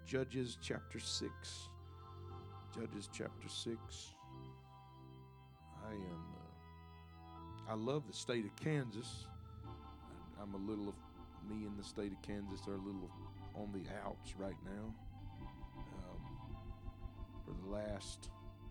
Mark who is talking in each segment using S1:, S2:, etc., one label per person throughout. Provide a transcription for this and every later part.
S1: Judges chapter 6. Judges chapter 6. I love the state of Kansas. I'm a little of me in the state of Kansas are a little on the outs right now. For the last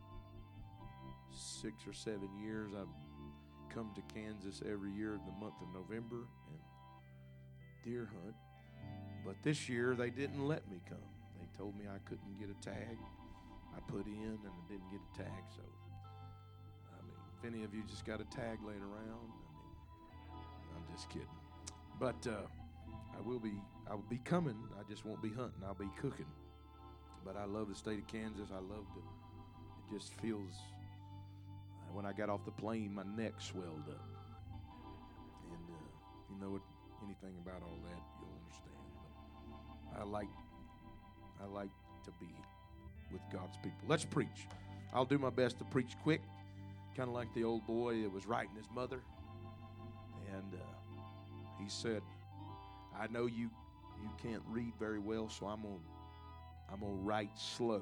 S1: 6 or 7 years, I've come to Kansas every year in the month of November and deer hunt. But this year they didn't let me come. They told me I couldn't get a tag. I put in and I didn't get a tag. So, I mean, if any of you just got a tag laying around, I'm just kidding. But I will be coming. I just won't be hunting. I'll be cooking. But I love the state of Kansas. It just feels, when I got off the plane, my neck swelled up. And if you know anything about all that, you'll understand. But I like to be with God's people. Let's preach. I'll do my best to preach quick, kind of like the old boy that was writing his mother. And he said, I know you can't read very well, so I'm gonna write slow.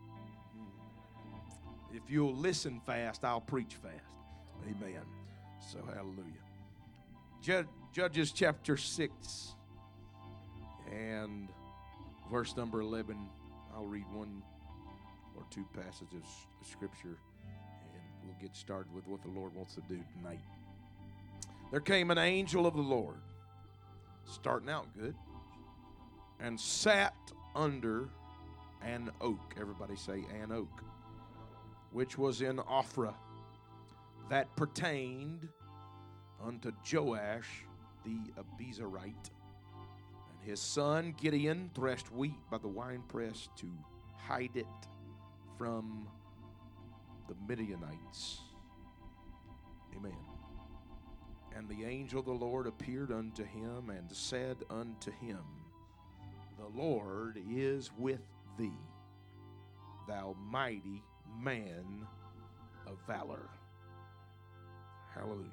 S1: If you'll listen fast, I'll preach fast. Amen. So hallelujah. Judges chapter 6 and verse number 11. I'll read one or two passages of scripture and we'll get started with what the Lord wants to do tonight. There came an angel of the Lord, starting out good, and sat under an oak. Everybody say an oak. Which was in Ophrah, that pertained unto Joash the Abiezrite. And his son Gideon threshed wheat by the winepress to hide it from the Midianites. Amen. And the angel of the Lord appeared unto him and said unto him, The Lord is with thee, thou mighty man of valor. Hallelujah.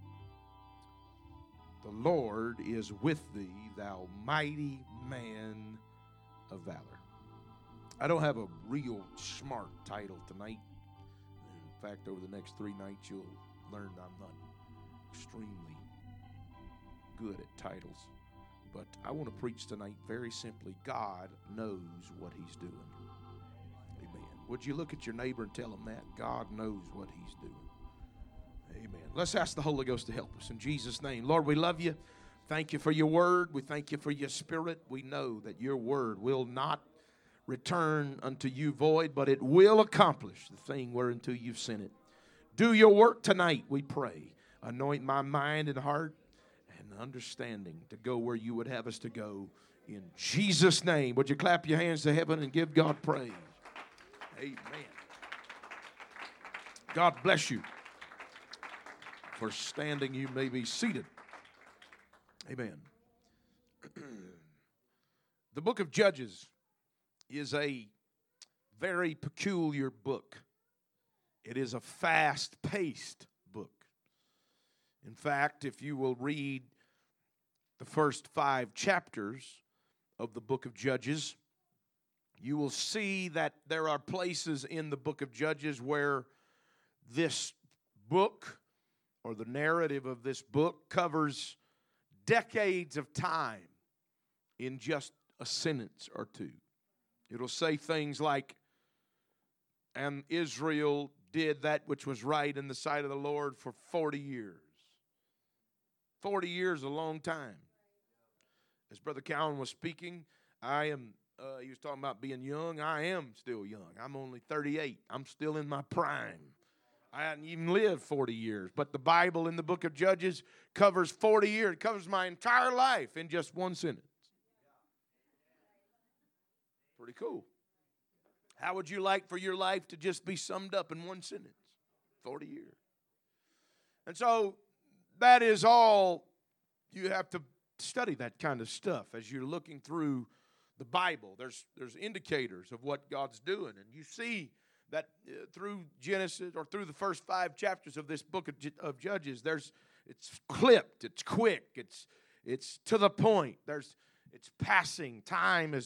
S1: The Lord is with thee, thou mighty man of valor. I don't have a real smart title tonight. In fact, over the next 3 nights, you'll learn I'm not extremely good at titles. But I want to preach tonight very simply. God knows what he's doing. Amen. Would you look at your neighbor and tell him that? God knows what he's doing. Amen. Let's ask the Holy Ghost to help us. In Jesus' name. Lord, we love you. Thank you for your word. We thank you for your spirit. We know that your word will not return unto you void, but it will accomplish the thing whereunto you've sent it. Do your work tonight, we pray. Anoint my mind and heart and understanding to go where you would have us to go. In Jesus' name. Would you clap your hands to heaven and give God praise? Amen. God bless you. For standing, you may be seated. Amen. The book of Judges is a very peculiar book. It is a fast-paced book. In fact, if you will read the first 5 chapters of the book of Judges, you will see that there are places in the book of Judges where this book, or the narrative of this book, covers decades of time in just a sentence or two. It'll say things like, and Israel did that which was right in the sight of the Lord for 40 years. 40 years is a long time. As Brother Cowan was speaking, he was talking about being young. I am still young. I'm only 38. I'm still in my prime. I hadn't even lived 40 years. But the Bible in the book of Judges covers 40 years. It covers my entire life in just one sentence. Pretty cool. How would you like for your life to just be summed up in one sentence? 40 years. And so that is all. You have to study that kind of stuff as you're looking through the Bible. There's indicators of what God's doing. And you see that through Genesis, or through the first 5 chapters of this book of Judges, it's clipped, it's quick, it's to the point. It's passing. Time is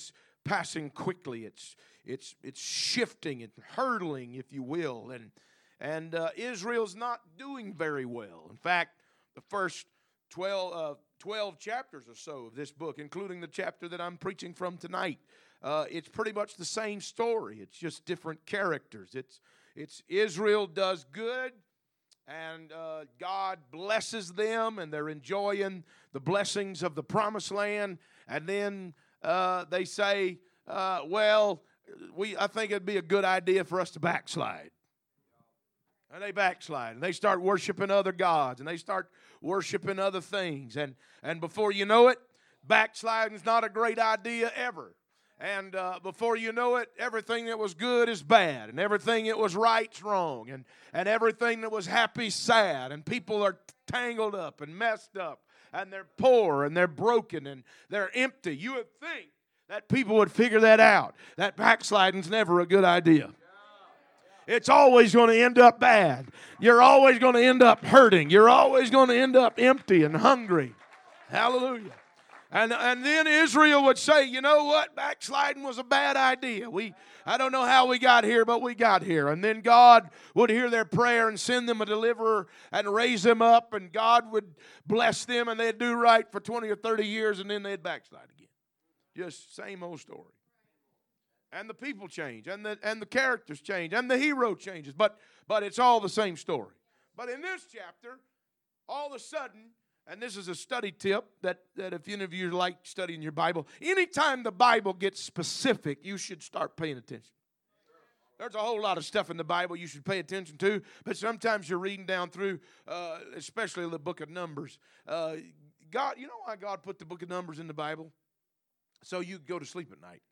S1: passing quickly. It's shifting and hurtling, if you will. And Israel's not doing very well. In fact, the first 12 chapters or so of this book, including the chapter that I'm preaching from tonight, it's pretty much the same story. It's just different characters. It's Israel does good, and God blesses them, and they're enjoying the blessings of the promised land. And then they say, I think it'd be a good idea for us to backslide. And they backslide, and they start worshiping other gods, and they start worshiping other things. And before you know it, backsliding is not a great idea ever. And before you know it, everything that was good is bad, and everything that was right's wrong, and everything that was happy's sad, and people are tangled up and messed up, and they're poor, and they're broken, and they're empty. You would think that people would figure that out, that backsliding's never a good idea. It's always going to end up bad. You're always going to end up hurting. You're always going to end up empty and hungry. Hallelujah. And then Israel would say, you know what? Backsliding was a bad idea. I don't know how we got here, but we got here. And then God would hear their prayer and send them a deliverer and raise them up, and God would bless them, and they'd do right for 20 or 30 years, and then they'd backslide again. Just same old story. And the people change, and the characters change, and the hero changes, but it's all the same story. But in this chapter, all of a sudden, and this is a study tip that if any of you like studying your Bible, anytime the Bible gets specific, you should start paying attention. There's a whole lot of stuff in the Bible you should pay attention to, but sometimes you're reading down through, especially the book of Numbers. God, you know why God put the book of Numbers in the Bible? So you go to sleep at night.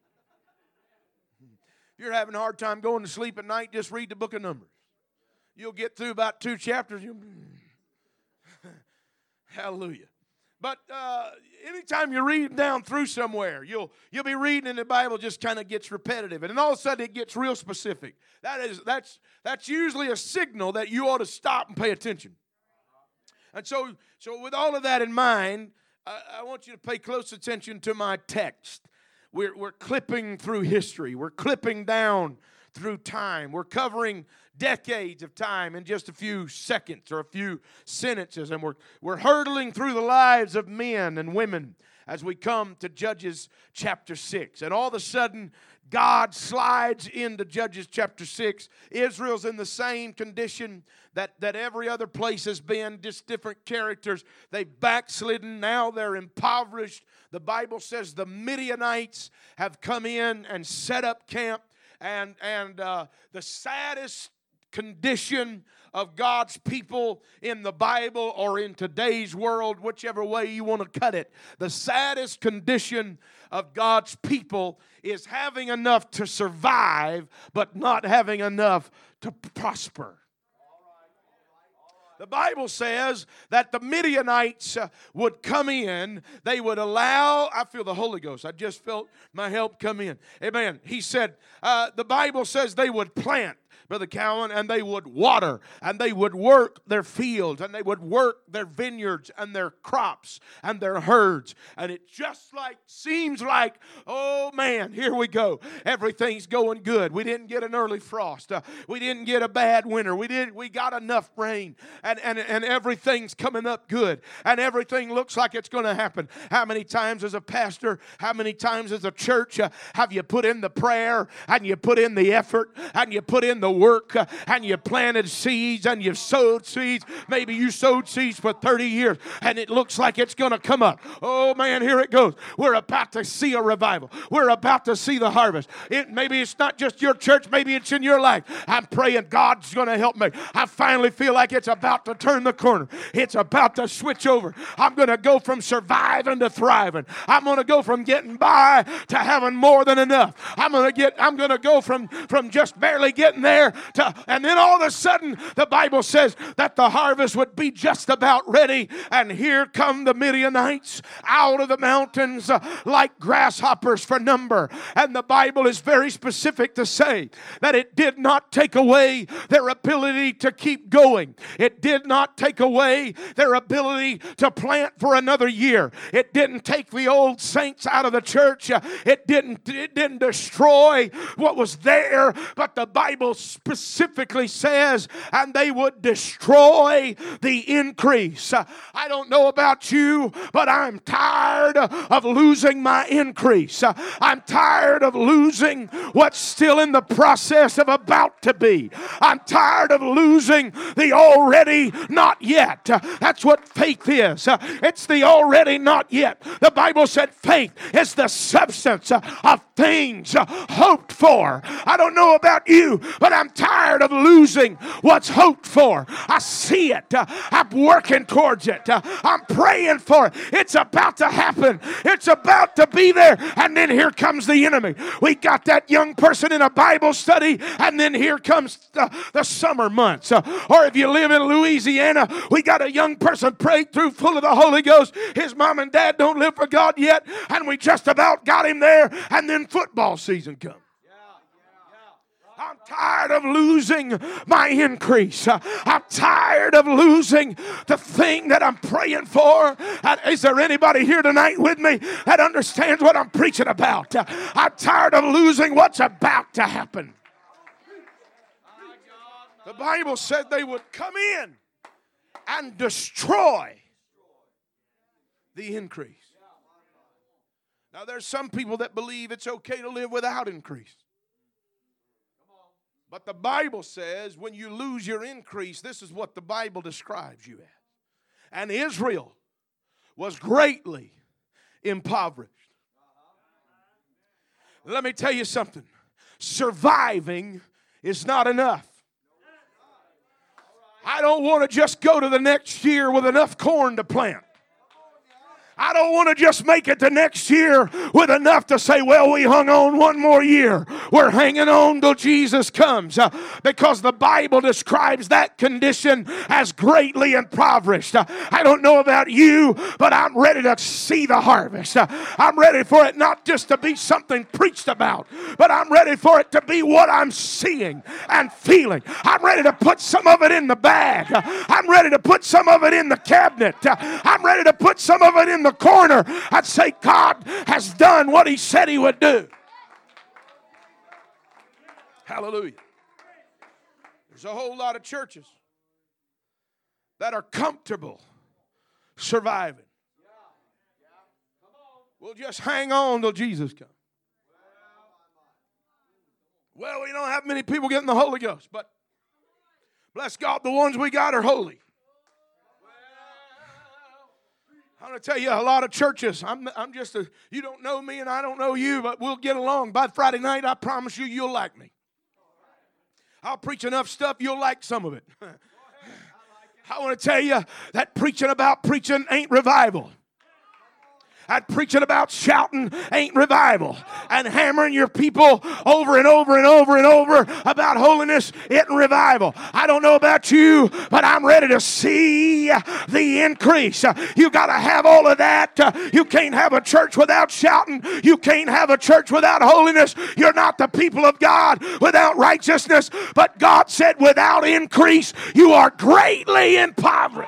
S1: If you're having a hard time going to sleep at night, just read the book of Numbers. You'll get through about 2 chapters. Hallelujah. But anytime you read down through somewhere, you'll be reading in the Bible, just kind of gets repetitive. And then all of a sudden it gets real specific. That's usually a signal that you ought to stop and pay attention. And so with all of that in mind, I want you to pay close attention to my text. We're clipping through history. We're clipping down through time. We're covering decades of time in just a few seconds or a few sentences. And we're hurtling through the lives of men and women as we come to Judges chapter 6. And all of a sudden, God slides into Judges chapter 6. Israel's in the same condition that every other place has been, just different characters. They've backslidden. Now they're impoverished. The Bible says the Midianites have come in and set up camp. And the saddest condition of God's people in the Bible or in today's world, whichever way you want to cut it, the saddest condition of God's people is having enough to survive, but not having enough to prosper. The Bible says that the Midianites would come in. They would allow, I feel the Holy Ghost. I just felt my help come in. Amen. He said, the Bible says they would plant, Brother Cowan, and they would water, and they would work their fields, and they would work their vineyards and their crops and their herds. And it just seems like, oh man, here we go. Everything's going good. We didn't get an early frost. We didn't get a bad winter. We got enough rain, and everything's coming up good, and everything looks like it's going to happen. How many times as a pastor, how many times as a church have you put in the prayer, and you put in the effort, and you put in the work, and you planted seeds, and you've sowed seeds? Maybe you sowed seeds for 30 years, and it looks like it's going to come up. Oh man, here it goes. We're about to see a revival. We're about to see the harvest. Maybe it's not just your church, maybe it's in your life. I'm praying God's going to help me. I finally feel like it's about to turn the corner. It's about to switch over. I'm going to go from surviving to thriving. I'm going to go from getting by to having more than enough. I'm going to go from just barely getting there there. And then all of a sudden, the Bible says that the harvest would be just about ready. And here come the Midianites out of the mountains like grasshoppers for number. And the Bible is very specific to say that it did not take away their ability to keep going. It did not take away their ability to plant for another year. It didn't take the old saints out of the church. It didn't destroy what was there. But the Bible specifically says, and they would destroy the increase. I don't know about you, but I'm tired of losing my increase. I'm tired of losing what's still in the process of about to be. I'm tired of losing the already not yet. That's what faith is. It's the already not yet. The Bible said faith is the substance of things hoped for. I don't know about you, but I'm tired of losing what's hoped for. I see it. I'm working towards it. I'm praying for it. It's about to happen. It's about to be there. And then here comes the enemy. We got that young person in a Bible study, and then here comes the summer months. Or if you live in Louisiana, we got a young person prayed through full of the Holy Ghost. His mom and dad don't live for God yet, and we just about got him there, and then football season comes. I'm tired of losing my increase. I'm tired of losing the thing that I'm praying for. And is there anybody here tonight with me that understands what I'm preaching about? I'm tired of losing what's about to happen. The Bible said they would come in and destroy the increase. Now, there's some people that believe it's okay to live without increase. But the Bible says when you lose your increase, this is what the Bible describes you as. And Israel was greatly impoverished. Let me tell you something. Surviving is not enough. I don't want to just go to the next year with enough corn to plant. I don't want to just make it to next year with enough to say, well, we hung on one more year. We're hanging on till Jesus comes. Because the Bible describes that condition as greatly impoverished. I don't know about you, but I'm ready to see the harvest. I'm ready for it not just to be something preached about, but I'm ready for it to be what I'm seeing and feeling. I'm ready to put some of it in the bag. I'm ready to put some of it in the cabinet. I'm ready to put some of it in the corner and say God has done what He said He would do. Hallelujah. There's a whole lot of churches that are comfortable surviving. We'll just hang on till Jesus comes. Well, we don't have many people getting the Holy Ghost, but bless God, the ones we got are holy. I'm going to tell you, a lot of churches, you don't know me and I don't know you, but we'll get along. By Friday night, I promise you, you'll like me. I'll preach enough stuff, you'll like some of it. I want to tell you that preaching about preaching ain't revival. And preaching about shouting ain't revival. And hammering your people over and over and over and over about holiness isn't revival. I don't know about you, but I'm ready to see the increase. You got to have all of that. You can't have a church without shouting. You can't have a church without holiness. You're not the people of God without righteousness. But God said without increase, you are greatly impoverished.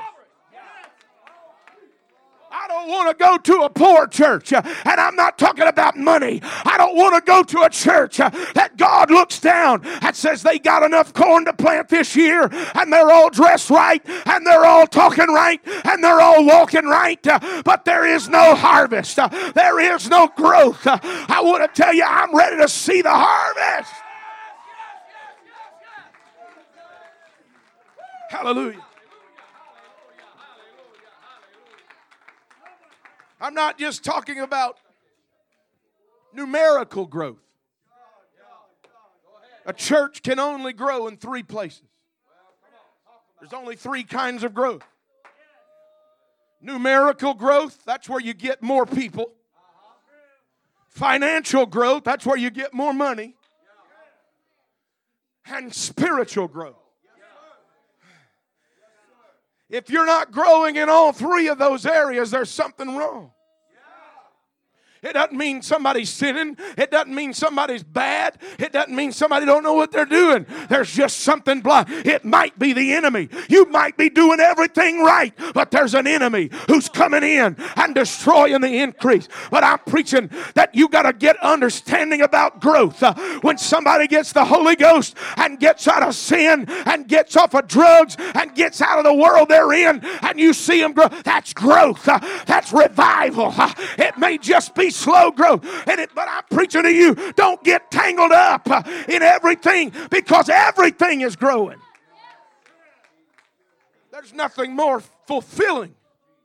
S1: I don't want to go to a poor church, and I'm not talking about money. I don't want to go to a church that God looks down and says they got enough corn to plant this year, and they're all dressed right, and they're all talking right, and they're all walking right, but there is no harvest. There is no growth. I want to tell you, I'm ready to see the harvest. Hallelujah. I'm not just talking about numerical growth. A church can only grow in 3 places. There's only 3 kinds of growth. Numerical growth, that's where you get more people. Financial growth, that's where you get more money. and spiritual growth. If you're not growing in all three of those areas, there's something wrong. It doesn't mean somebody's sinning. It doesn't mean somebody's bad. It doesn't mean somebody don't know what they're doing. There's just something blind. It might be the enemy. You might be doing everything right, but there's an enemy who's coming in and destroying the increase. But I'm preaching that you got to get understanding about growth. When somebody gets the Holy Ghost and gets out of sin and gets off of drugs and gets out of the world they're in, and you see them grow, that's growth. That's revival. It may just be slow growth, but I'm preaching to you, don't get tangled up in everything, because everything is growing. There's nothing more fulfilling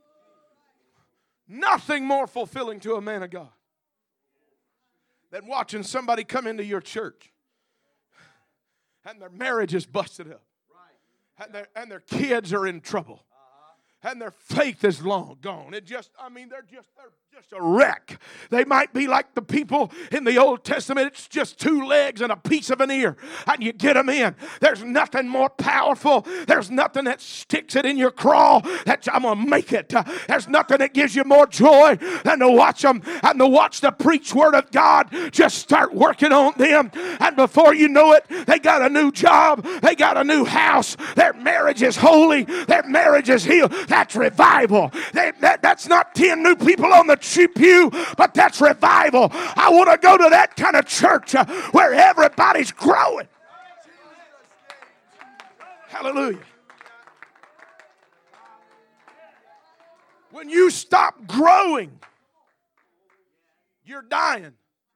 S1: to a man of God than watching somebody come into your church and their marriage is busted up, and their kids are in trouble, and their faith is long gone. They're just a wreck. They might be like the people in the Old Testament. It's just two legs and a piece of an ear, and you get them in. There's nothing more powerful. There's nothing that sticks it in your craw that I'm going to make it. There's nothing that gives you more joy than to watch them and to watch the preached word of God just start working on them. And before you know it, they got a new job. They got a new house. Their marriage is holy. Their marriage is healed. That's revival. That's not 10 new people on the pew, but that's revival. I want to go to that kind of church where everybody's growing. Hallelujah. When you stop growing, you're dying.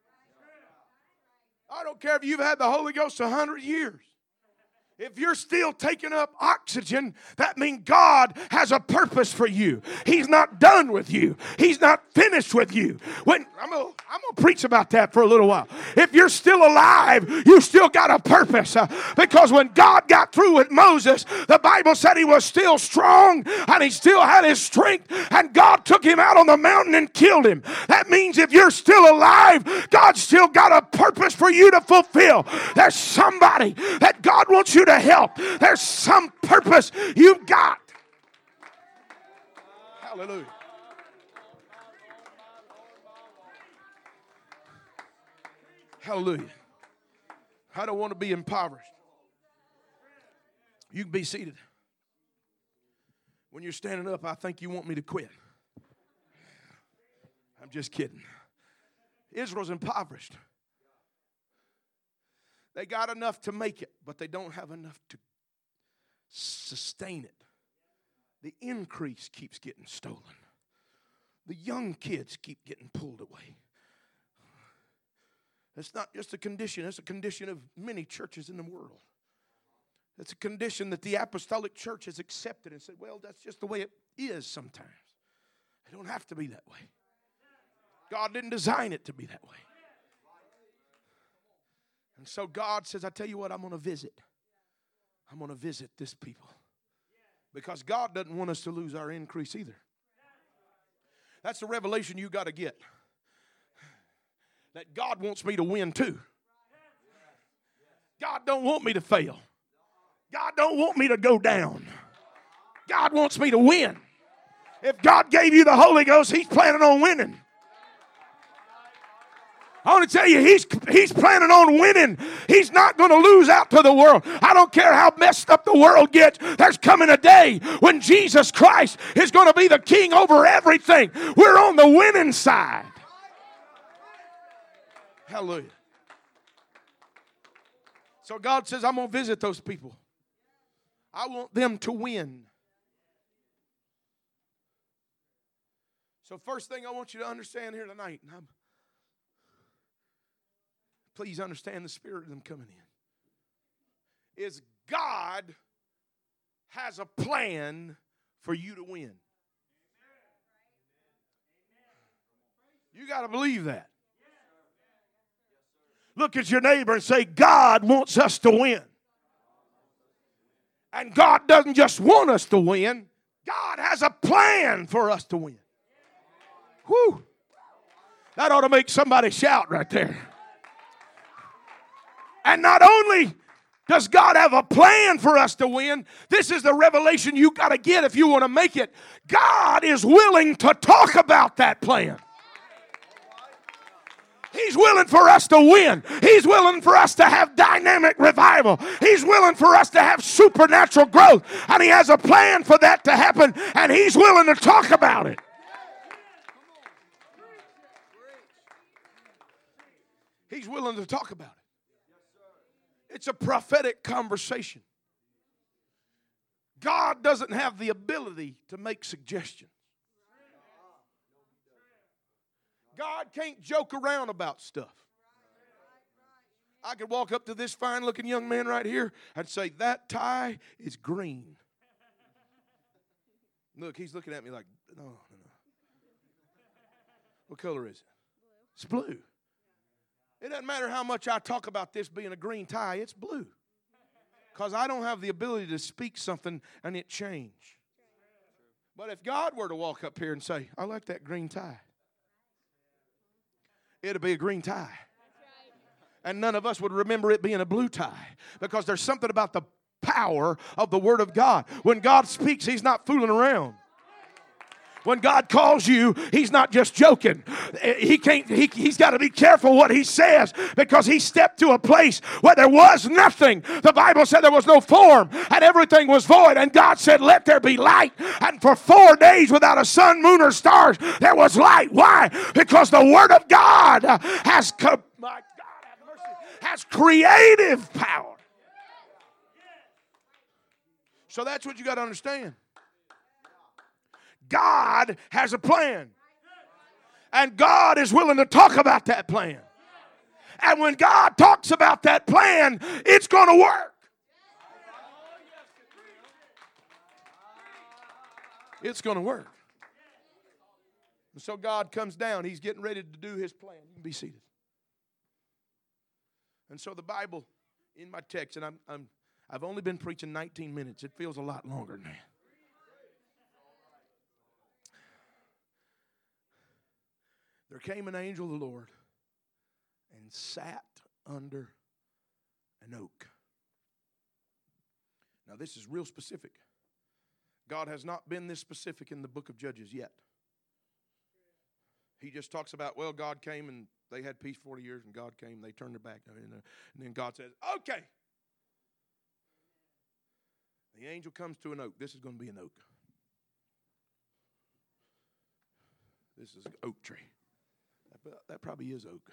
S1: I don't care if you've had the Holy Ghost 100 years. If you're still taking up oxygen, that means God has a purpose for you. He's not done with you. He's not finished with you. I'm going to preach about that for a little while. If you're still alive, you still got a purpose. Because when God got through with Moses, the Bible said he was still strong and he still had his strength, and God took him out on the mountain and killed him. That means if you're still alive, God's still got a purpose for you to fulfill. There's somebody that God wants you to help. There's some purpose you've got. Hallelujah. Hallelujah. I don't want to be impoverished. You can be seated. When you're standing up, I think you want me to quit. I'm just kidding. Israel's impoverished. They got enough to make it, but they don't have enough to sustain it. The increase keeps getting stolen. The young kids keep getting pulled away. It's not just a condition. It's a condition of many churches in the world. It's a condition that the apostolic church has accepted and said, well, that's just the way it is sometimes. It don't have to be that way. God didn't design it to be that way. And so God says, I tell you what, I'm going to visit. I'm going to visit this people. Because God doesn't want us to lose our increase either. That's the revelation you got to get. That God wants me to win too. God don't want me to fail. God don't want me to go down. God wants me to win. If God gave you the Holy Ghost, He's planning on winning. I want to tell you, he's planning on winning. He's not going to lose out to the world. I don't care how messed up the world gets. There's coming a day when Jesus Christ is going to be the king over everything. We're on the winning side. Hallelujah. So God says, I'm going to visit those people. I want them to win. So first thing I want you to understand here tonight, and please understand the spirit of them coming in, is God has a plan for you to win. You got to believe that. Look at your neighbor and say, God wants us to win. And God doesn't just want us to win. God has a plan for us to win. Whew. That ought to make somebody shout right there. And not only Does God have a plan for us to win? This is the revelation you got to get if you want to make it. God is willing to talk about that plan. He's willing for us to win. He's willing for us to have dynamic revival. He's willing for us to have supernatural growth. And He has a plan for that to happen, and He's willing to talk about it. He's willing to talk about it. It's a prophetic conversation. God doesn't have the ability to make suggestions. God can't joke around about stuff. I could walk up to this fine-looking young man right here and say, that tie is green. Look, he's looking at me like, no. What color is it? It's blue. It doesn't matter how much I talk about this being a green tie, it's blue. Because I don't have the ability to speak something and it change. But if God were to walk up here and say, I like that green tie, it'll be a green tie. And none of us would remember it being a blue tie. Because there's something about the power of the Word of God. When God speaks, He's not fooling around. When God calls you, He's not just joking. He's got to be careful what He says, because He stepped to a place where there was nothing. The Bible said there was no form and everything was void. And God said, let there be light. And for 4 days without a sun, moon, or stars, there was light. Why? Because the Word of God has, my God, have mercy, has creative power. So that's what you got to understand. God has a plan. And God is willing to talk about that plan. And when God talks about that plan, it's going to work. It's going to work. And so God comes down. He's getting ready to do His plan. You can be seated. And so the Bible in my text, and I've only been preaching 19 minutes. It feels a lot longer than that. There came an angel of the Lord and sat under an oak. Now this is real specific. God has not been this specific in the book of Judges yet. He just talks about, well, God came and they had peace 40 years, and God came, they turned their back. And then God says, okay. The angel comes to an oak. This is going to be an oak. This is an oak tree. That probably is oak.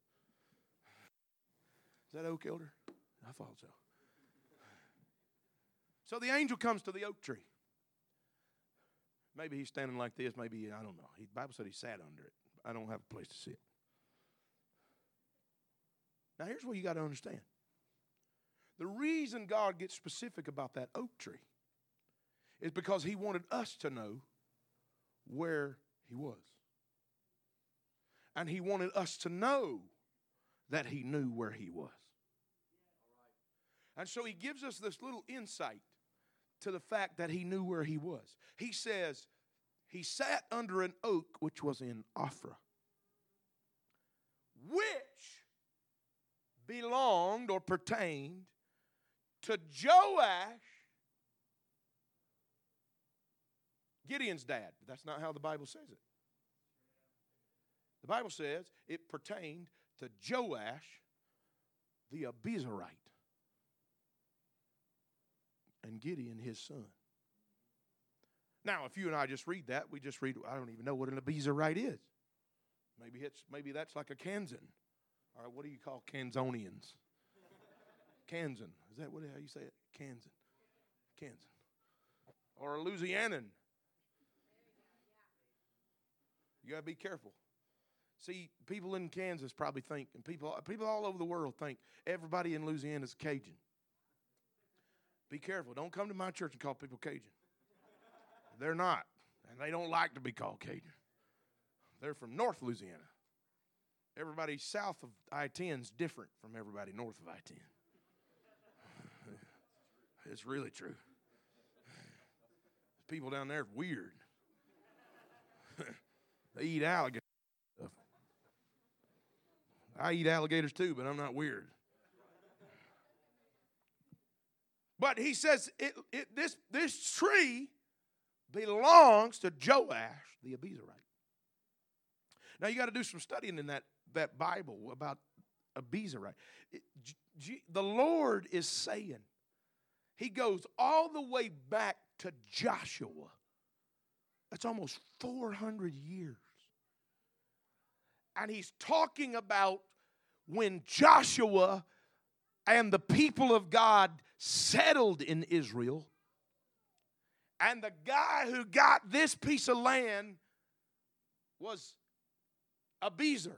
S1: Is that oak, Elder? I thought so. So the angel comes to the oak tree. Maybe he's standing like this. Maybe, I don't know. The Bible said he sat under it. I don't have a place to sit. Now here's what you got to understand. The reason God gets specific about that oak tree is because He wanted us to know where He was. And He wanted us to know that He knew where He was. And so He gives us this little insight to the fact that He knew where He was. He says, He sat under an oak which was in Ophrah, which belonged or pertained to Joash, Gideon's dad. But that's not how the Bible says it. The Bible says it pertained to Joash the Abiezrite and Gideon his son. Now, if you and I just read that, we just read, I don't even know what an Abiezrite is. Maybe that's like a Kansan. Or what do you call Kansonians? Kansan. Is that how you say it? Kansan. Or a Louisianan. You got to be careful. See, people in Kansas probably think, and people all over the world think, everybody in Louisiana is Cajun. Be careful. Don't come to my church and call people Cajun. They're not. And they don't like to be called Cajun. They're from North Louisiana. Everybody south of I-10 is different from everybody north of I-10. It's really true. People down there are weird. They eat alligators. I eat alligators too, but I'm not weird. But he says this tree belongs to Joash the Abiezrite. Now you got to do some studying in that Bible about Abiezrite. The Lord is saying, he goes all the way back to Joshua. That's almost 400 years. And he's talking about when Joshua and the people of God settled in Israel. And the guy who got this piece of land was Abiezer.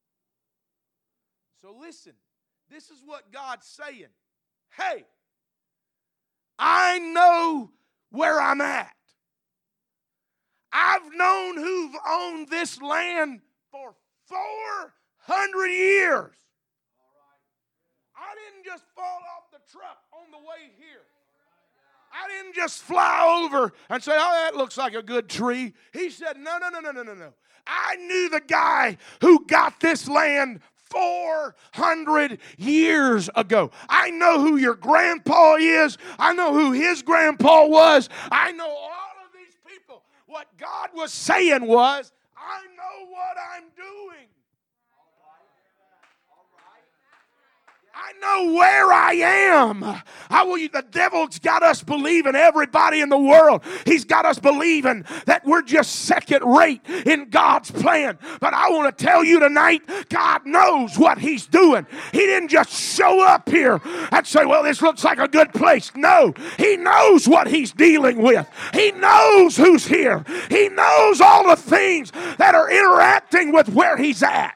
S1: So listen, this is what God's saying. Hey, I know where I'm at. I've known who've owned this land for 400 years. I didn't just fall off the truck on the way here. I didn't just fly over and say, oh, that looks like a good tree. He said, no. I knew the guy who got this land 400 years ago. I know who your grandpa is. I know who his grandpa was. I know all of these people. What God was saying was, I know what I'm doing. I know where I am. The devil's got us believing, everybody in the world, he's got us believing that we're just second rate in God's plan. But I want to tell you tonight, God knows what he's doing. He didn't just show up here and say, well, this looks like a good place. No, he knows what he's dealing with. He knows who's here. He knows all the things that are interacting with where he's at.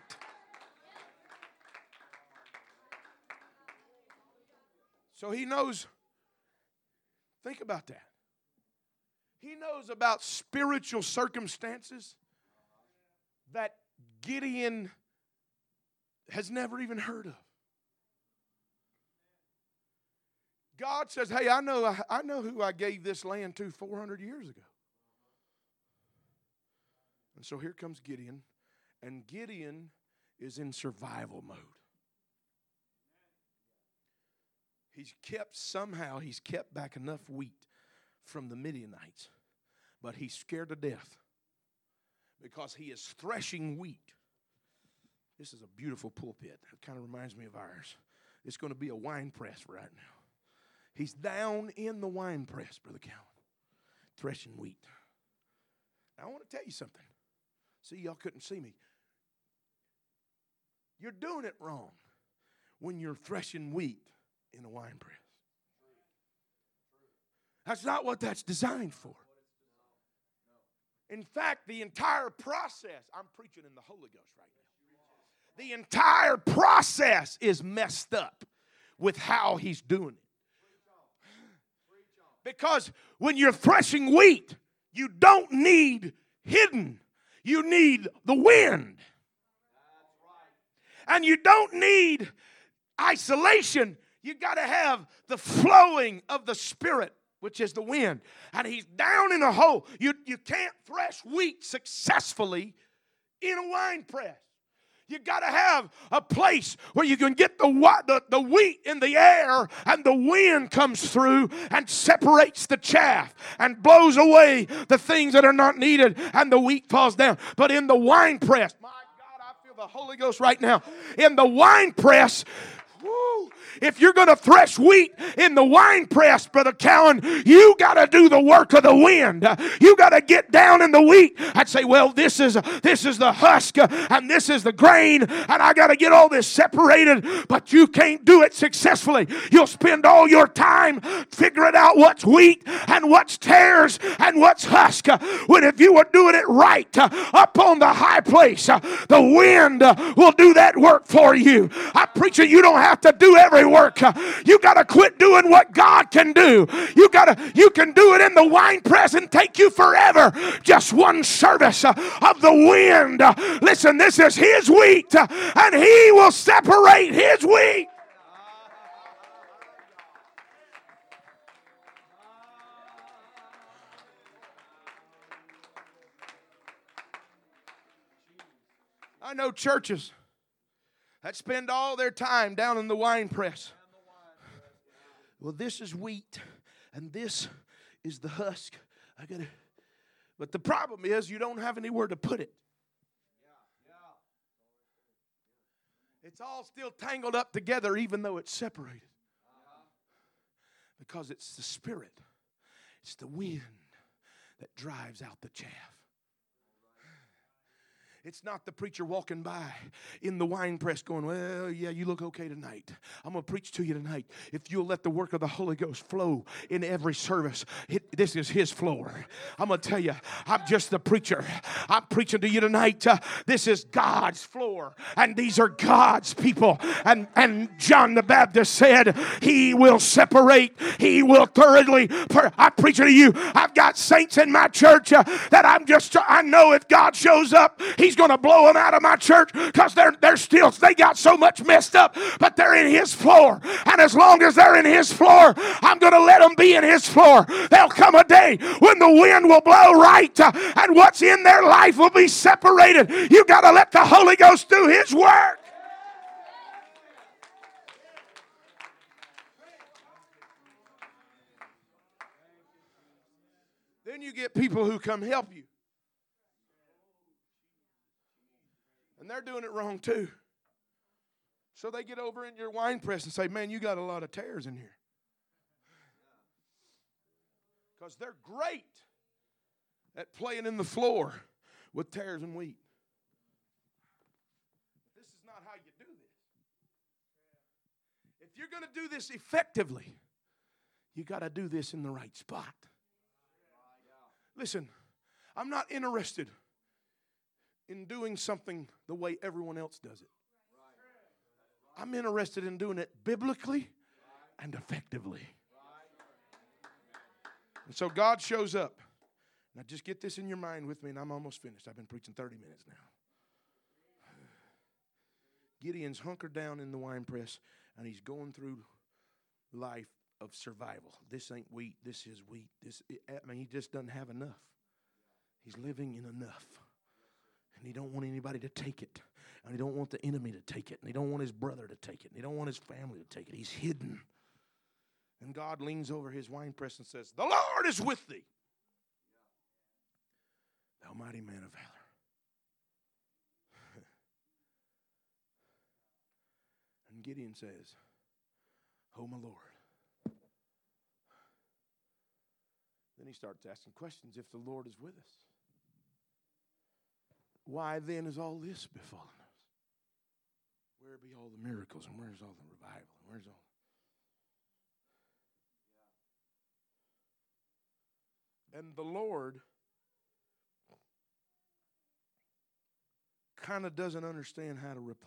S1: So he knows, think about that. He knows about spiritual circumstances that Gideon has never even heard of. God says, hey, I know who I gave this land to 400 years ago. And so here comes Gideon, and Gideon is in survival mode. He's kept back enough wheat from the Midianites, but he's scared to death because he is threshing wheat. This is a beautiful pulpit. It kind of reminds me of ours. It's going to be a wine press right now. He's down in the wine press, Brother Cowan, threshing wheat. Now, I want to tell you something. See, y'all couldn't see me. You're doing it wrong when you're threshing wheat in a wine press. That's not what that's designed for. In fact, the entire process, I'm preaching in the Holy Ghost right now. The entire process is messed up with how he's doing it. Because when you're threshing wheat, you don't need hidden. You need the wind. And you don't need isolation. You got to have the flowing of the Spirit, which is the wind. And he's down in a hole. You can't thresh wheat successfully in a wine press. You got to have a place where you can get the wheat in the air and the wind comes through and separates the chaff and blows away the things that are not needed and the wheat falls down. But in the wine press, my God, I feel the Holy Ghost right now. In the wine press, if you're going to thresh wheat in the wine press, Brother Cowan, you got to do the work of the wind. You got to get down in the wheat and say, well, this is the husk and this is the grain and I got to get all this separated, but you can't do it successfully. You'll spend all your time figuring out what's wheat and what's tares and what's husk. When if you were doing it right up on the high place, the wind will do that work for you. I preach it, you don't have to do every work. You got to quit doing what God can do. You can do it in the wine press and take you forever. Just one service of the wind. Listen, this is his wheat and he will separate his wheat. I know churches that spend all their time down in the wine press. well, this is wheat and this is the husk. But the problem is you don't have anywhere to put it. It's all still tangled up together even though it's separated. Because it's the Spirit. It's the wind that drives out the chaff. It's not the preacher walking by in the wine press going, well, yeah, you look okay tonight. I'm going to preach to you tonight. If you'll let the work of the Holy Ghost flow in every service, this is His floor. I'm going to tell you, I'm just the preacher. I'm preaching to you tonight. This is God's floor, and these are God's people. And John the Baptist said, He will separate. He will thoroughly. I'm preaching to you. I've got saints in my church that I know if God shows up, He's going to blow them out of my church because they got so much messed up, but they're in His floor. And as long as they're in His floor, I'm going to let them be in His floor. There'll come a day when the wind will blow right and what's in their life will be separated. You got to let the Holy Ghost do His work. Then you get people who come help you. And they're doing it wrong too. So they get over in your wine press and say, man, you got a lot of tares in here. Because they're great at playing in the floor with tares and wheat. This is not how you do this. If you're going to do this effectively, you got to do this in the right spot. Listen, I'm not interested in doing something the way everyone else does it. I'm interested in doing it biblically and effectively. And so God shows up. Now just get this in your mind with me, and I'm almost finished. I've been preaching 30 minutes now. Gideon's hunkered down in the wine press, and he's going through life of survival. This ain't wheat. This is wheat. He just doesn't have enough. He's living in enough. And he don't want anybody to take it. And he don't want the enemy to take it. And he don't want his brother to take it. And he don't want his family to take it. He's hidden. And God leans over his winepress and says, the Lord is with thee, thou mighty man of valor. And Gideon says, oh, my Lord. Then he starts asking questions. If the Lord is with us, why then is all this befallen us? Where be all the miracles, and where's all the revival, and where's all? And the Lord kind of doesn't understand how to reply.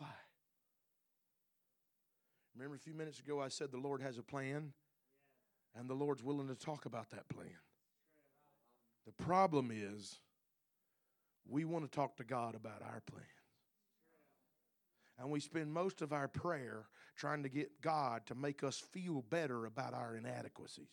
S1: Remember a few minutes ago I said the Lord has a plan, and the Lord's willing to talk about that plan. The problem is we want to talk to God about our plans. And we spend most of our prayer trying to get God to make us feel better about our inadequacies.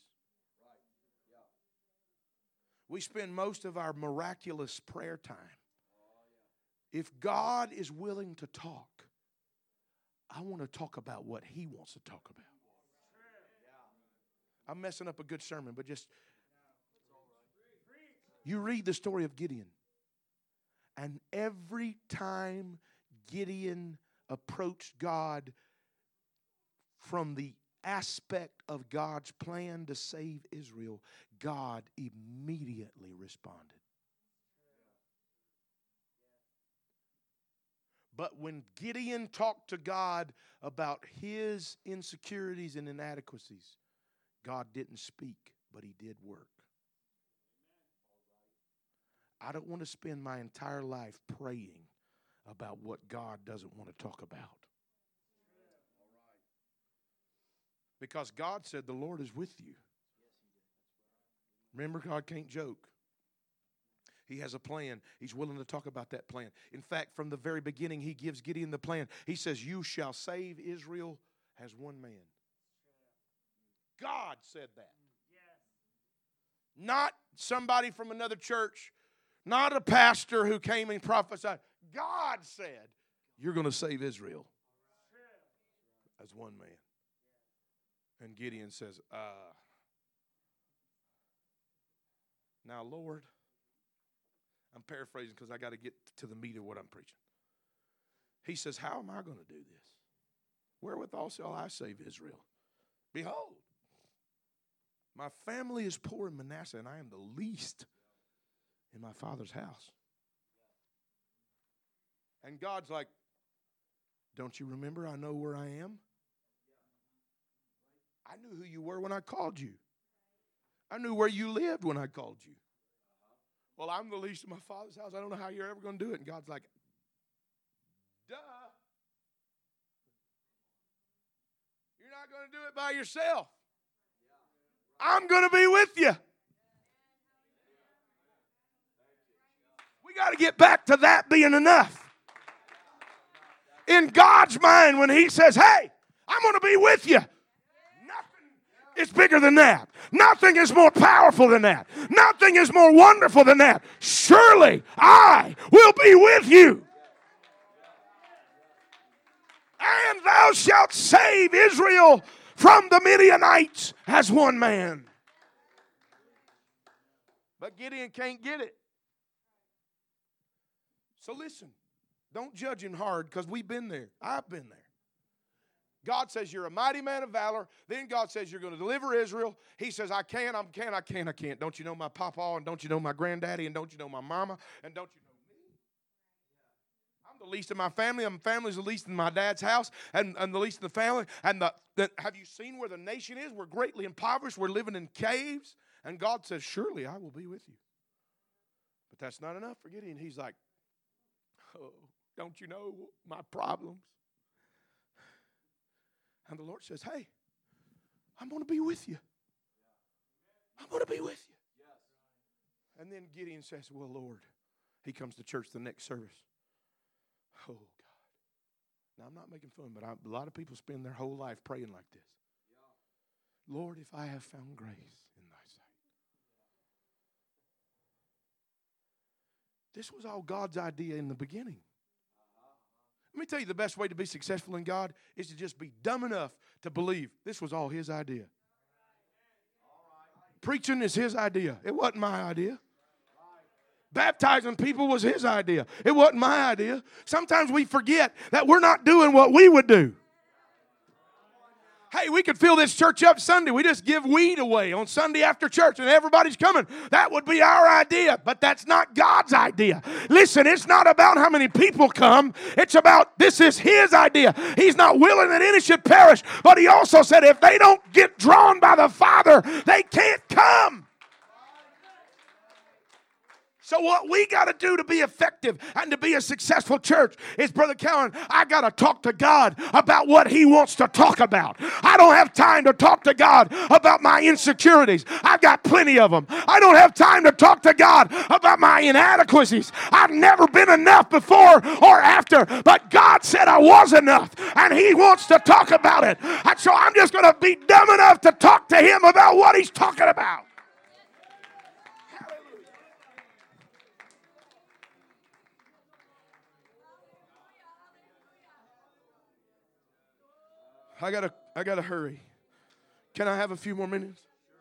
S1: We spend most of our miraculous prayer time. If God is willing to talk, I want to talk about what He wants to talk about. I'm messing up a good sermon, but just you read the story of Gideon. And every time Gideon approached God from the aspect of God's plan to save Israel, God immediately responded. But when Gideon talked to God about his insecurities and inadequacies, God didn't speak, but He did work. I don't want to spend my entire life praying about what God doesn't want to talk about. Because God said the Lord is with you. Remember, God can't joke. He has a plan. He's willing to talk about that plan. In fact, from the very beginning, He gives Gideon the plan. He says, you shall save Israel as one man. God said that. Not somebody from another church. Not a pastor who came and prophesied. God said, you're going to save Israel as one man. And Gideon says, now, Lord, I'm paraphrasing because I got to get to the meat of what I'm preaching. He says, how am I going to do this? Wherewithal shall I save Israel? Behold, my family is poor in Manasseh, and I am the least in my father's house. And God's like, don't you remember I know where I am? I knew who you were when I called you. I knew where you lived when I called you. Well, I'm the least in my father's house. I don't know how you're ever going to do it. And God's like, duh. You're not going to do it by yourself. I'm going to be with you. We got to get back to that being enough. In God's mind, when He says, hey, I'm going to be with you, nothing is bigger than that. Nothing is more powerful than that. Nothing is more wonderful than that. Surely I will be with you. And thou shalt save Israel from the Midianites as one man. But Gideon can't get it. So listen, don't judge him hard because we've been there. I've been there. God says you're a mighty man of valor. Then God says you're going to deliver Israel. He says, I can't. Don't you know my papa, and don't you know my granddaddy, and don't you know my mama, and don't you know me? I'm the least in my family. My family's the least in my dad's house, and the least in the family. And have you seen where the nation is? We're greatly impoverished. We're living in caves. And God says, surely I will be with you. But that's not enough for Gideon. He's like, oh, don't you know my problems? And the Lord says, hey, I'm going to be with you. I'm going to be with you. And then Gideon says, well, Lord, he comes to church the next service. Oh, God. Now, I'm not making fun, but a lot of people spend their whole life praying like this. Lord, if I have found grace in thy sight. This was all God's idea in the beginning. Let me tell you, the best way to be successful in God is to just be dumb enough to believe this was all His idea. Preaching is His idea. It wasn't my idea. Baptizing people was His idea. It wasn't my idea. Sometimes we forget that we're not doing what we would do. Hey, we could fill this church up Sunday. We just give weed away on Sunday after church and everybody's coming. That would be our idea, but that's not God's idea. Listen, it's not about how many people come. It's about this is His idea. He's not willing that any should perish, but He also said if they don't get drawn by the Father, they can't come. So what we got to do to be effective and to be a successful church is, Brother Cowan, I got to talk to God about what He wants to talk about. I don't have time to talk to God about my insecurities. I've got plenty of them. I don't have time to talk to God about my inadequacies. I've never been enough before or after, but God said I was enough, and He wants to talk about it. And so I'm just going to be dumb enough to talk to Him about what He's talking about. I gotta hurry. Can I have a few more minutes?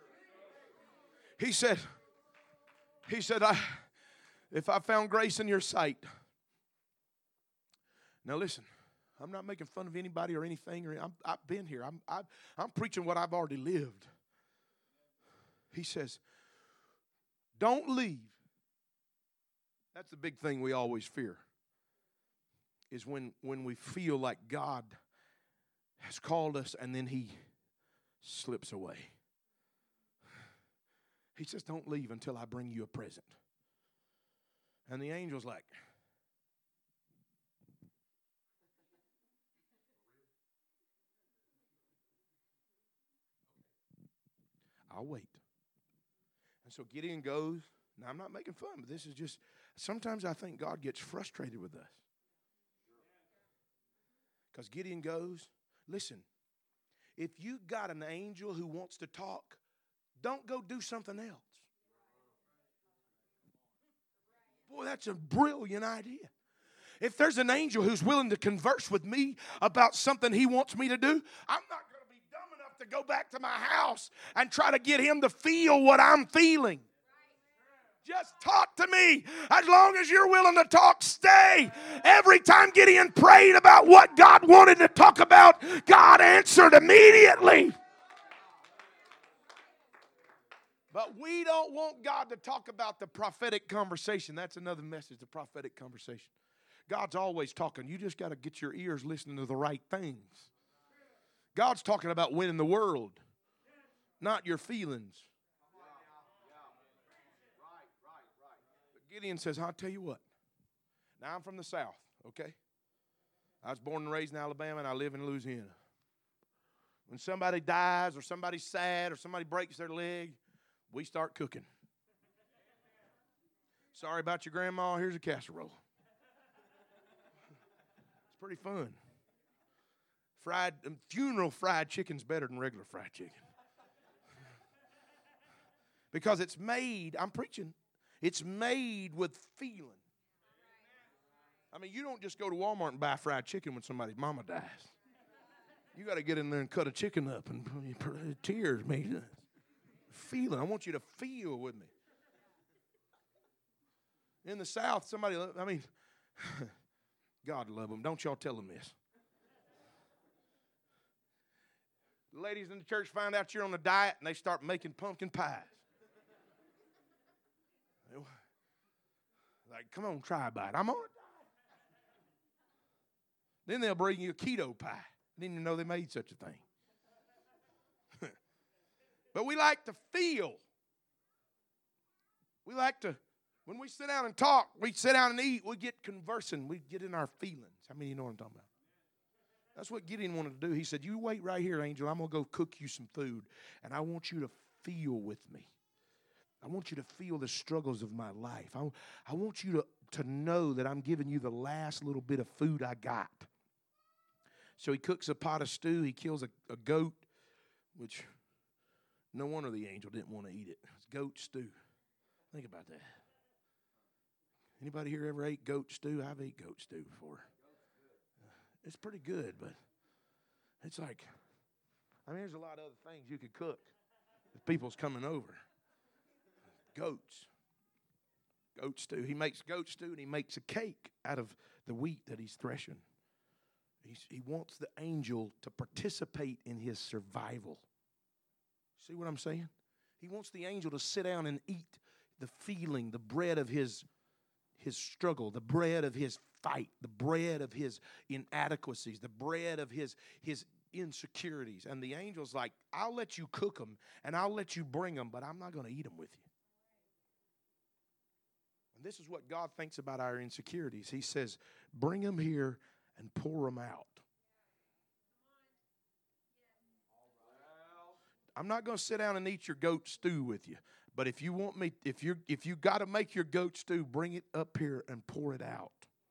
S1: He said, if I found grace in your sight. Now listen, I'm not making fun of anybody or anything. I've been here. I'm preaching what I've already lived. He says, don't leave. That's the big thing we always fear. Is when we feel like God has called us and then He slips away. He says, don't leave until I bring you a present. And the angel's like, I'll wait. And so Gideon goes. Now, I'm not making fun, but this is just, sometimes I think God gets frustrated with us. Because Gideon goes. Listen, if you got an angel who wants to talk, don't go do something else. Boy, that's a brilliant idea. If there's an angel who's willing to converse with me about something he wants me to do, I'm not going to be dumb enough to go back to my house and try to get him to feel what I'm feeling. Just talk to me. As long as you're willing to talk, stay. Every time Gideon prayed about what God wanted to talk about, God answered immediately. But we don't want God to talk about the prophetic conversation. That's another message, the prophetic conversation. God's always talking. You just got to get your ears listening to the right things. God's talking about winning the world, not your feelings. But Gideon says, I'll tell you what. Now, I'm from the South, okay? I was born and raised in Alabama, and I live in Louisiana. When somebody dies or somebody's sad or somebody breaks their leg, we start cooking. Sorry about your grandma. Here's a casserole. It's pretty fun. Funeral fried chicken's better than regular fried chicken. Because it's made, I'm preaching, it's made with feeling. I mean, you don't just go to Walmart and buy fried chicken when somebody's mama dies. You got to get in there and cut a chicken up and tears, man. Feeling. I want you to feel with me. In the South, somebody, God love them. Don't y'all tell them this. The ladies in the church find out you're on a diet and they start making pumpkin pies. Like, come on, try a bite. I'm on a diet. Then they'll bring you a keto pie. Didn't even know they made such a thing. But we like to feel. We like to, when we sit down and talk, we sit down and eat, we get conversing, we get in our feelings. How many of you know what I'm talking about? That's what Gideon wanted to do. He said, you wait right here, angel. I'm going to go cook you some food, and I want you to feel with me. I want you to feel the struggles of my life. I want you to know that I'm giving you the last little bit of food I got. So he cooks a pot of stew. He kills a goat, which no wonder the angel didn't want to eat it. It's goat stew. Think about that. Anybody here ever ate goat stew? I've ate goat stew before. It's pretty good, but it's like, there's a lot of other things you could cook if people's coming over. Goats. Goat stew. He makes goat stew and he makes a cake out of the wheat that he's threshing. He wants the angel to participate in his survival. See what I'm saying? He wants the angel to sit down and eat the feeling, the bread of his struggle, the bread of his fight, the bread of his inadequacies, the bread of his insecurities. And the angel's like, I'll let you cook them and I'll let you bring them, but I'm not going to eat them with you. And this is what God thinks about our insecurities. He says, bring them here and pour them out. I'm not going to sit down and eat your goat stew with you. But if you want me, if you got to make your goat stew, bring it up here and pour it out.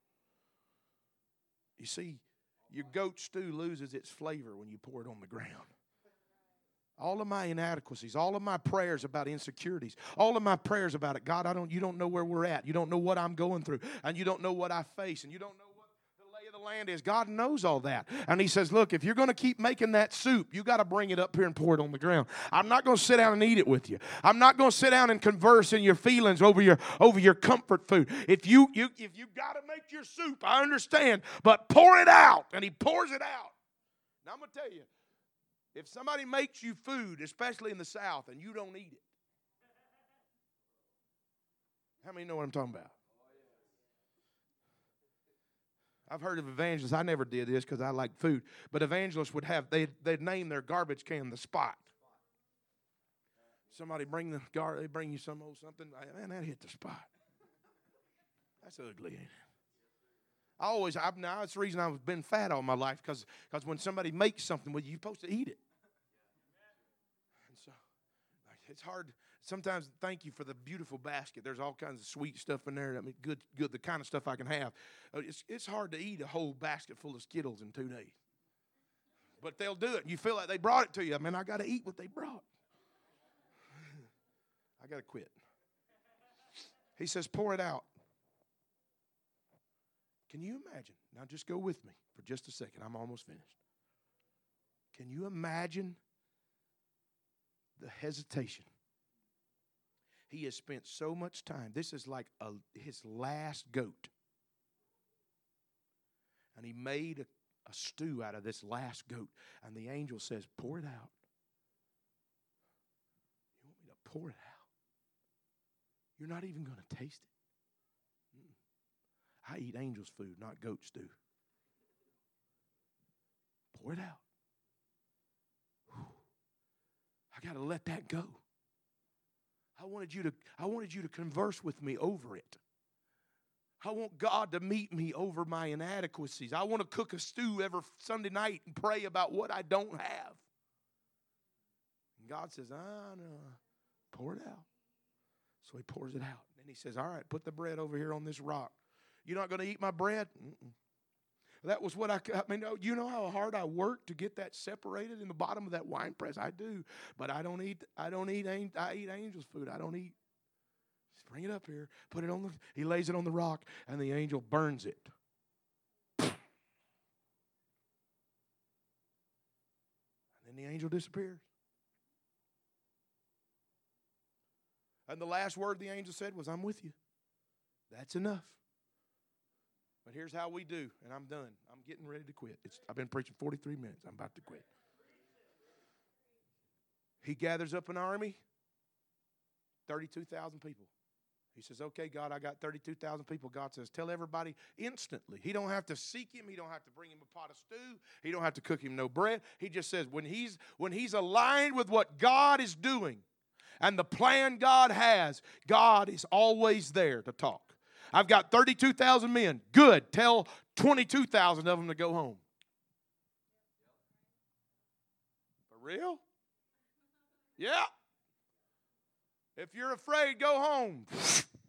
S1: You see, your goat stew loses its flavor when you pour it on the ground. All of my inadequacies, all of my prayers about insecurities, all of my prayers about it, God, you don't know where we're at. You don't know what I'm going through, and you don't know what I face, and you don't know what the lay of the land is. God knows all that. And he says, look, if you're going to keep making that soup, you got to bring it up here and pour it on the ground. I'm not going to sit down and eat it with you. I'm not going to sit down and converse in your feelings over your comfort food. If you got to make your soup, I understand, but pour it out. And he pours it out. Now I'm going to tell you, if somebody makes you food, especially in the South, and you don't eat it, how many know what I'm talking about? I've heard of evangelists. I never did this because I like food. But evangelists would have, they'd name their garbage can the Spot. Somebody they bring you some old something. Man, that hit the spot. That's ugly, ain't it? Now that's the reason I've been fat all my life, because when somebody makes something with you, you're supposed to eat it. And so it's hard. Sometimes thank you for the beautiful basket. There's all kinds of sweet stuff in there. I mean, good, the kind of stuff I can have. It's hard to eat a whole basket full of Skittles in 2 days. But they'll do it. You feel like they brought it to you. I mean, I got to eat what they brought. I got to quit. He says, pour it out. Can you imagine? Now just go with me for just a second. I'm almost finished. Can you imagine the hesitation. He has spent so much time. This is like his last goat. And he made a stew out of this last goat. And the angel says, pour it out. You want me to pour it out? You're not even going to taste it. I eat angel's food, not goat stew. Pour it out. Whew. I got to let that go. I wanted you to converse with me over it. I want God to meet me over my inadequacies. I want to cook a stew every Sunday night and pray about what I don't have. And God says, no, pour it out. So he pours it out. And he says, all right, put the bread over here on this rock. You're not going to eat my bread? That was what I mean, you know how hard I worked to get that separated in the bottom of that wine press? I do. But I eat angel's food. I don't eat. Just bring it up here. Put it on he lays it on the rock, and the angel burns it. And then the angel disappears. And the last word the angel said was, I'm with you. That's enough. But here's how we do, and I'm done. I'm getting ready to quit. I've been preaching 43 minutes. I'm about to quit. He gathers up an army, 32,000 people. He says, okay, God, I got 32,000 people. God says, tell everybody instantly. He don't have to seek him. He don't have to bring him a pot of stew. He don't have to cook him no bread. He just says, when he's aligned with what God is doing and the plan God has, God is always there to talk. I've got 32,000 men. Good. Tell 22,000 of them to go home. For real? Yeah. If you're afraid, go home. Well,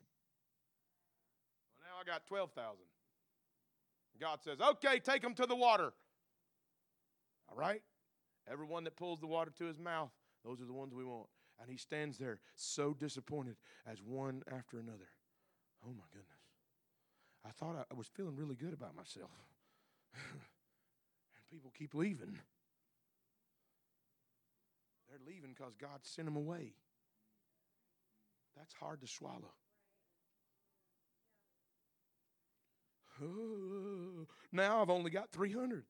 S1: now I got 12,000. God says, okay, take them to the water. All right? Everyone that pulls the water to his mouth, those are the ones we want. And he stands there so disappointed as one after another. Oh, my goodness. I thought I was feeling really good about myself. And people keep leaving. They're leaving because God sent them away. That's hard to swallow. Oh, now I've only got 300.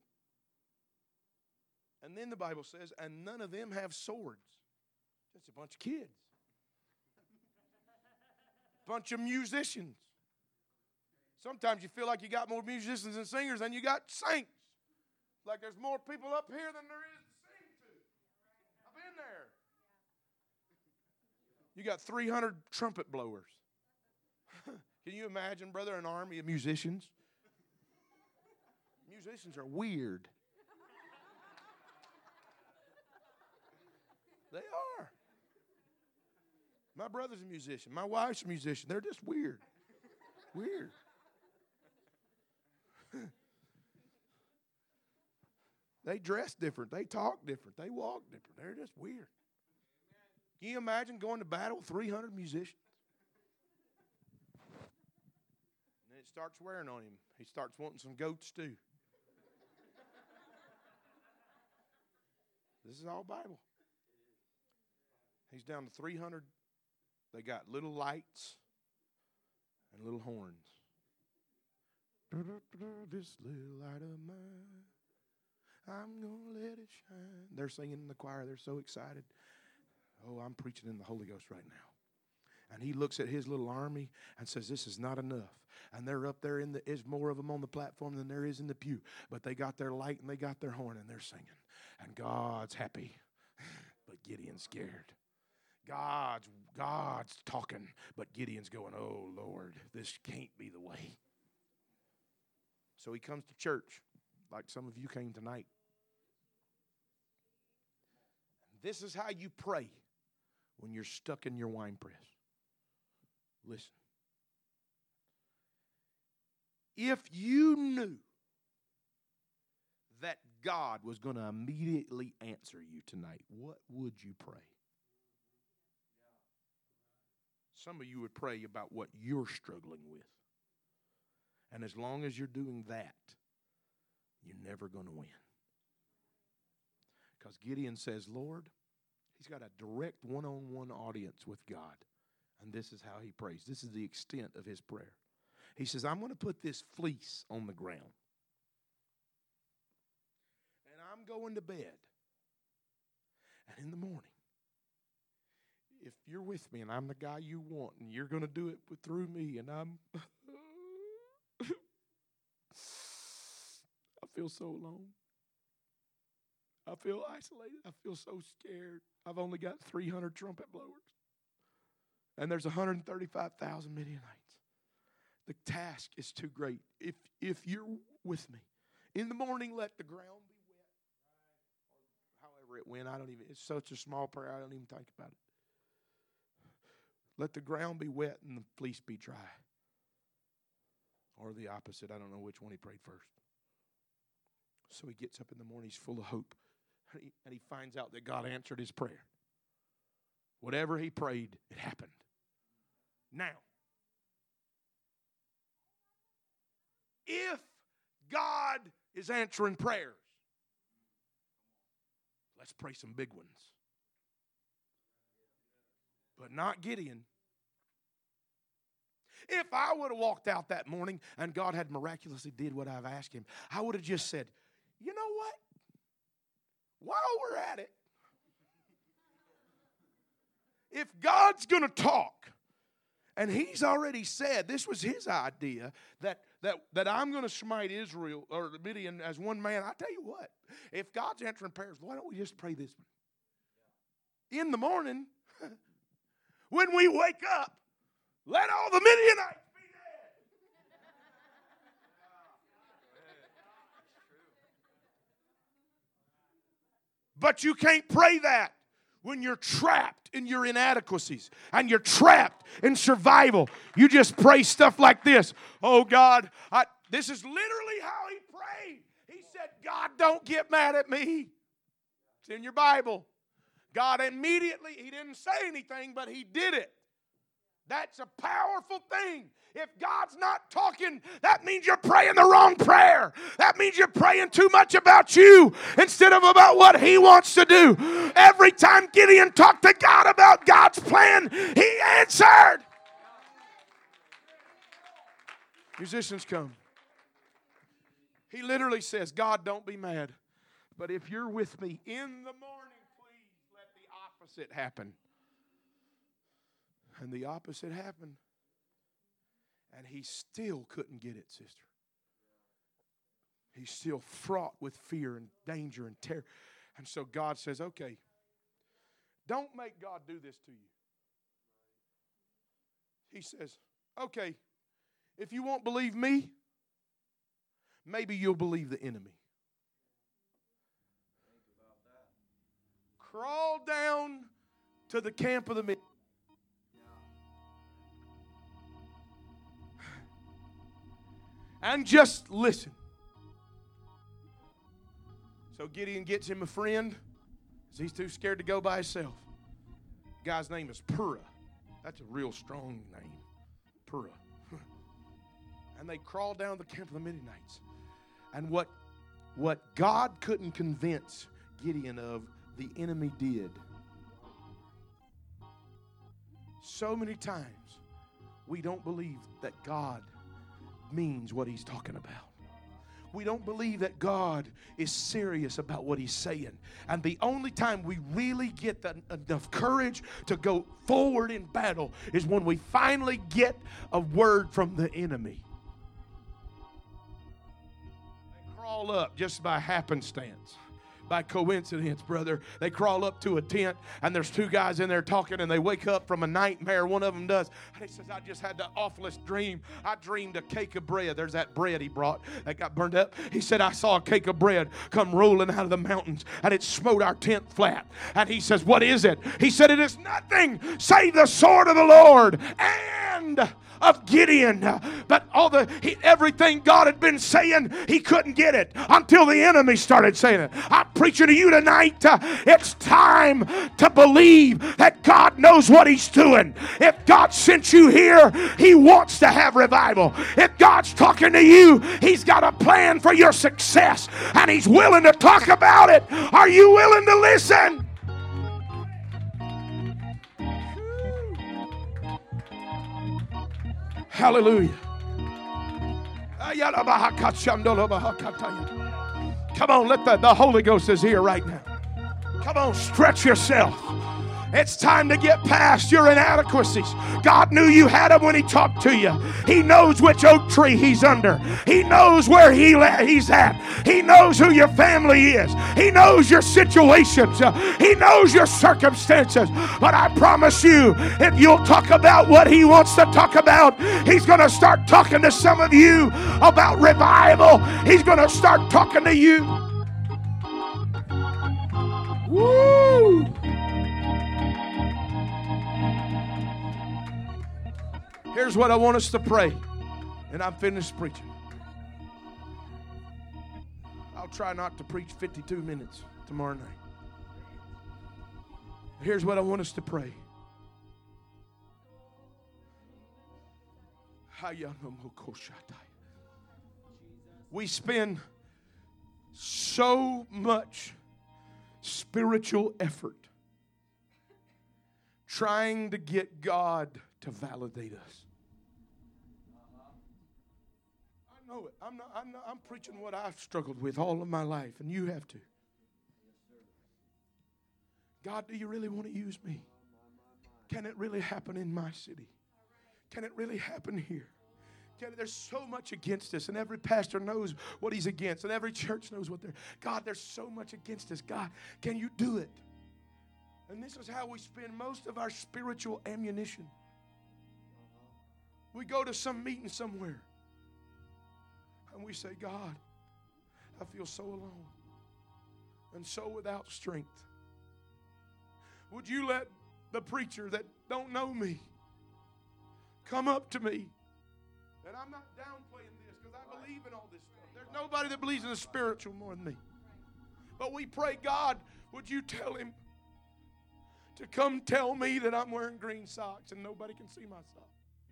S1: And then the Bible says, and none of them have swords. Just a bunch of kids. Bunch of musicians. Sometimes you feel like you got more musicians and singers than you got saints. Like there's more people up here than there is to sing to. I've been there. You got 300 trumpet blowers. Can you imagine, brother, an army of musicians? Musicians are weird. They are. My brother's a musician. My wife's a musician. They're just weird. Weird. They dress different. They talk different. They walk different. They're just weird. Can you imagine going to battle with 300 musicians? And then it starts wearing on him. He starts wanting some goat stew. This is all Bible. He's down to 300. They got little lights and little horns. This little light of mine, I'm going to let it shine. They're singing in the choir. They're so excited. Oh, I'm preaching in the Holy Ghost right now. And he looks at his little army and says, this is not enough. And they're up there, there's more of them on the platform than there is in the pew. But they got their light and they got their horn and they're singing. And God's happy, but Gideon's scared. God's talking, but Gideon's going, oh, Lord, this can't be the way. So he comes to church, like some of you came tonight. This is how you pray when you're stuck in your wine press. Listen. If you knew that God was going to immediately answer you tonight, what would you pray? Some of you would pray about what you're struggling with. And as long as you're doing that, you're never going to win. Because Gideon says, Lord, he He's got a direct one-on-one audience with God. And this is how he prays. This is the extent of his prayer. He says, I'm going to put this fleece on the ground. And I'm going to bed. And in the morning, if you're with me and I'm the guy you want and you're going to do it through me and I feel so alone. I feel isolated. I feel so scared. I've only got 300 trumpet blowers. And there's 135,000 Midianites. The task is too great. If you're with me, in the morning let the ground be wet. However it went, it's such a small prayer, I don't even think about it. Let the ground be wet and the fleece be dry. Or the opposite, I don't know which one he prayed first. So he gets up in the morning, he's full of hope. And he finds out that God answered his prayer. Whatever he prayed, it happened. Now, if God is answering prayers, let's pray some big ones. But not Gideon. If I would have walked out that morning and God had miraculously did what I've asked him, I would have just said, you know what? While we're at it, if God's going to talk, and he's already said, this was his idea, that I'm going to smite Israel or Midian as one man, I tell you what, if God's answering prayers, why don't we just pray this one? In the morning, when we wake up, let all the Midianites be dead. But you can't pray that when you're trapped in your inadequacies and you're trapped in survival. You just pray stuff like this. Oh, God, this is literally how he prayed. He said, God, don't get mad at me. It's in your Bible. God immediately, he didn't say anything, but he did it. That's a powerful thing. If God's not talking, that means you're praying the wrong prayer. That means you're praying too much about you instead of about what he wants to do. Every time Gideon talked to God about God's plan, he answered. Musicians come. He literally says, God, don't be mad. But if you're with me in the morning, please let the opposite happen. And the opposite happened. And he still couldn't get it, sister. He's still fraught with fear and danger and terror. And so God says, okay, don't make God do this to you. He says, okay, if you won't believe me, maybe you'll believe the enemy. Crawl down to the camp of the Midianites. And just listen. So Gideon gets him a friend because he's too scared to go by himself. The guy's name is Purah. That's a real strong name. Purah. And they crawl down to the camp of the Midianites. And what God couldn't convince Gideon of, the enemy did. So many times we don't believe that God means what he's talking about. We don't believe that God is serious about what he's saying. And the only time we really get enough courage to go forward in battle is when we finally get a word from the enemy. They crawl up just by happenstance. By coincidence, brother, they crawl up to a tent and there's two guys in there talking and they wake up from a nightmare. One of them does. And he says, I just had the awfulest dream. I dreamed a cake of bread. There's that bread he brought that got burned up. He said, I saw a cake of bread come rolling out of the mountains and it smote our tent flat. And he says, what is it? He said, it is nothing save the sword of the Lord and of Gideon. But everything God had been saying, he couldn't get it until the enemy started saying it. I'm preaching to you tonight. It's time to believe that God knows what he's doing. If God sent you here, he wants to have revival. If God's talking to you, he's got a plan for your success and he's willing to talk about it. Are you willing to listen? Hallelujah. Come on, let the Holy Ghost is here right now. Come on, stretch yourself. It's time to get past your inadequacies. God knew you had them when He talked to you. He knows which oak tree He's under. He knows where He's at. He knows who your family is. He knows your situations. He knows your circumstances. But I promise you, if you'll talk about what He wants to talk about, He's going to start talking to some of you about revival. He's going to start talking to you. Woo! Here's what I want us to pray, and I'm finished preaching. I'll try not to preach 52 minutes tomorrow night. Here's what I want us to pray. We spend so much spiritual effort trying to get God to validate us. I know it. I'm preaching what I've struggled with all of my life, and you have too. God, do you really want to use me? Can it really happen in my city? Can it really happen here? There's so much against us, and every pastor knows what he's against, and every church knows what they're. God, there's so much against us. God, can you do it? And this is how we spend most of our spiritual ammunition. We go to some meeting somewhere, and we say, God, I feel so alone and so without strength. Would you let the preacher that don't know me come up to me? And I'm not downplaying this because I believe in all this stuff. There's nobody that believes in the spiritual more than me. But we pray, God, would you tell him to come tell me that I'm wearing green socks and nobody can see my socks?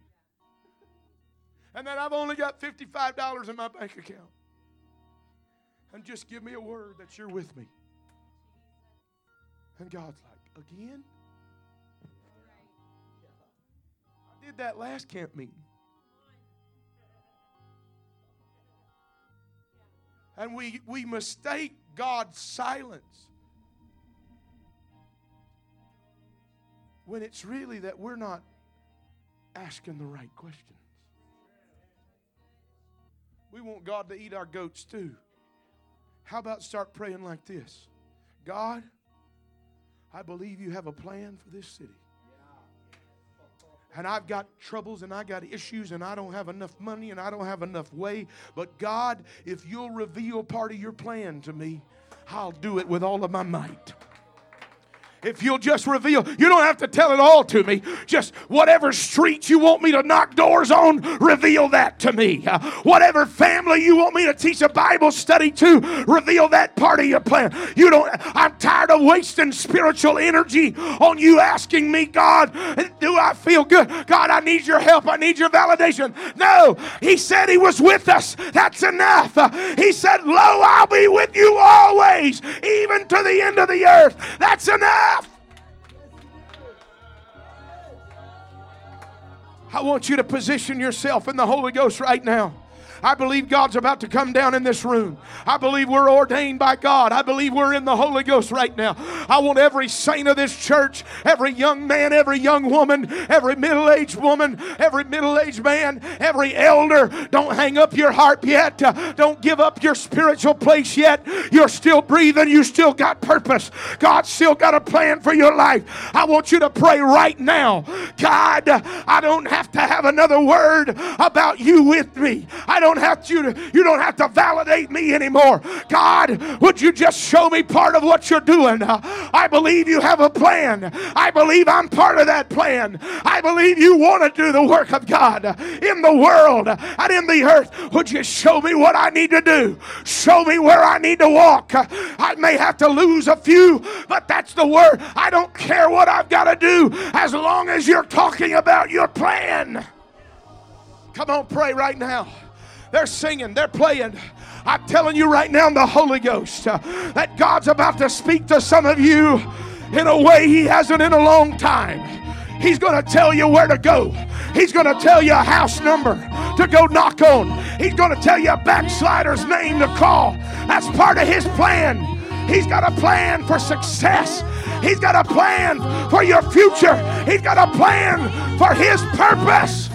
S1: And that I've only got $55 in my bank account. And just give me a word that you're with me. And God's like, again? I did that last camp meeting. And we mistake God's silence when it's really that we're not asking the right questions. We want God to eat our goats too. How about start praying like this? God, I believe you have a plan for this city. And I've got troubles and I got issues and I don't have enough money and I don't have enough way. But God, if you'll reveal part of your plan to me, I'll do it with all of my might. If you'll just reveal, you don't have to tell it all to me. Just whatever street you want me to knock doors on, reveal that to me. Whatever family you want me to teach a Bible study to, reveal that part of your plan. I'm tired of wasting spiritual energy on you asking me, God, do I feel good? God, I need your help. I need your validation. No, He said He was with us. That's enough. He said, lo, I'll be with you always, even to the end of the earth. That's enough. I want you to position yourself in the Holy Ghost right now. I believe God's about to come down in this room. I believe we're ordained by God. I believe we're in the Holy Ghost right now. I want every saint of this church, every young man, every young woman, every middle-aged woman, every middle-aged man, every elder, don't hang up your harp yet. Don't give up your spiritual place yet. You're still breathing. You still got purpose. God's still got a plan for your life. I want you to pray right now. God, I don't have to have another word about you with me. You don't have to validate me anymore. God, would you just show me part of what you're doing? I believe you have a plan. I believe I'm part of that plan. I believe you want to do the work of God in the world and in the earth. Would you show me what I need to do? Show me where I need to walk. I may have to lose a few, but that's the word. I don't care what I've got to do as long as you're talking about your plan. Come on, pray right now. They're singing, they're playing. I'm telling you right now in the Holy Ghost that God's about to speak to some of you in a way He hasn't in a long time. He's going to tell you where to go. He's going to tell you a house number to go knock on. He's going to tell you a backslider's name to call. That's part of his plan. He's got a plan for success. He's got a plan for your future. He's got a plan for his purpose.